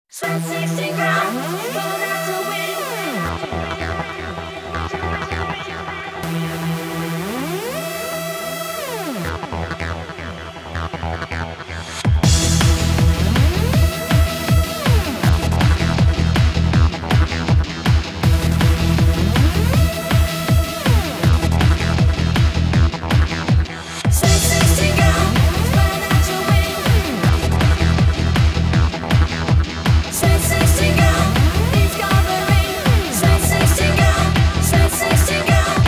Sweat 16 ground, but that's a win. Sweat 16 ground, but that's a win. Sweat 16 ground, discovering. Sweat 16 ground, Sweat 16 ground.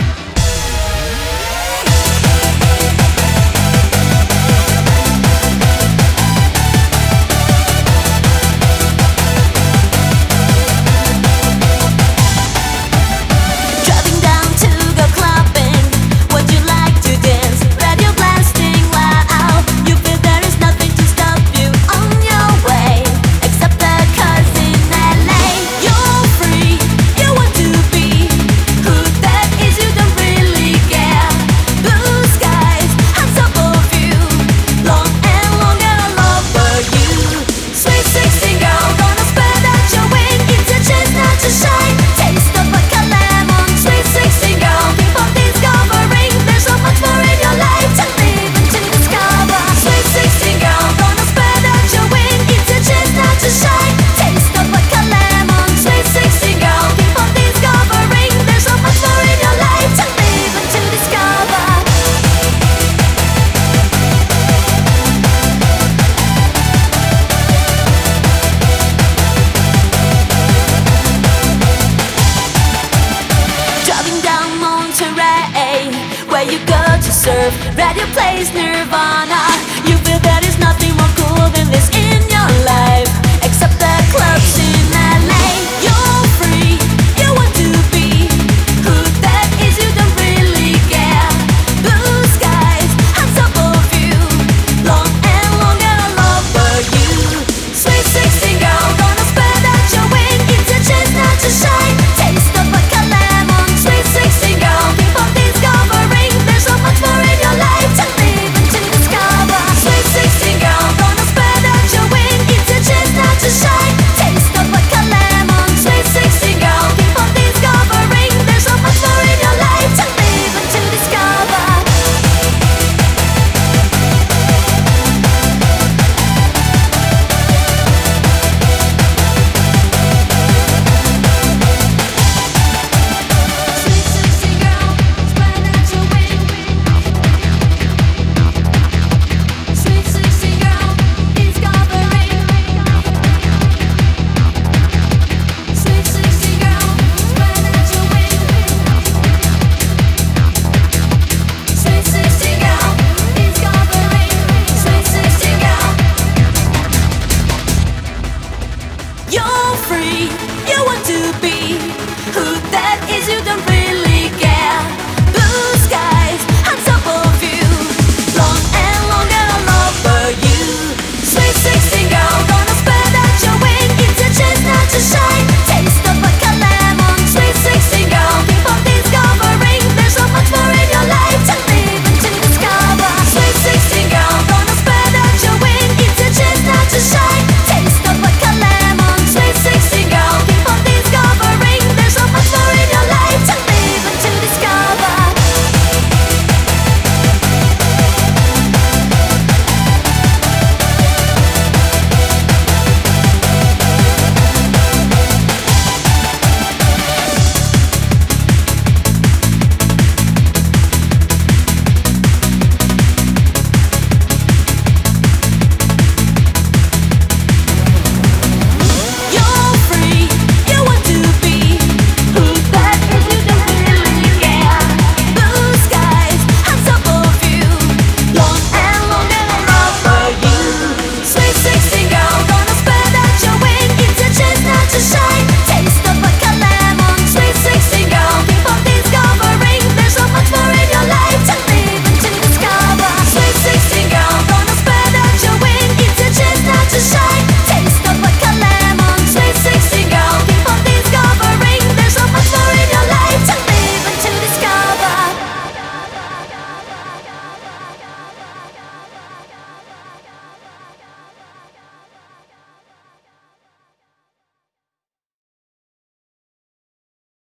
Driving down to go clubbing. Would you like to dance? Radio blasting loud. You feel there is nothing to stop you on your way, except the cars in LA. You're free. You want to be who that is. You don't really care. Blue skies, hands above you. Long and longer love for you. Sweet 16 girl, gonna spread out your wing. It's a chance not to shine. Taste of vodka lemon. Sweet 16 girl, keep on discovering. There's so much more in your life to live and to discover. Sweet 16 girl, gonna spread out your wing. It's a chance not to shine. Taste of vodka lemon. Sweet 16 girl, keep on discovering. There's so much more in your life to live and to discover. Driving down Monterey, where you go to surf. Radio plays Nirvana. You feel there is nothing more cool than this in your life, except the clubs in LA. You're free. You want to be who that is. You don't really care. Blue skies, hands above you. Long and longer love for you. Sweet 16 girl, gonna spread out your wing. It's a chance not to shine. Taste of vodka lemon. Sweet 16 girl, keep on discovering. There's so much more in your life to live and to discover. Sweet 16 girl, gonna spread out your wing. It's a chance not to shine. Taste of vodka lemon. Sweet 16 girl, keep on discovering. There's so much more in your life to live and to discover. Sweet 16 girl, spread out your wing. Sweet 16 girl, discovering. Sweet 16 girl, spread out your wing. Sweet 16 girl, discovering. Sweet 16 girl. You're free. You want to be who that is. You don't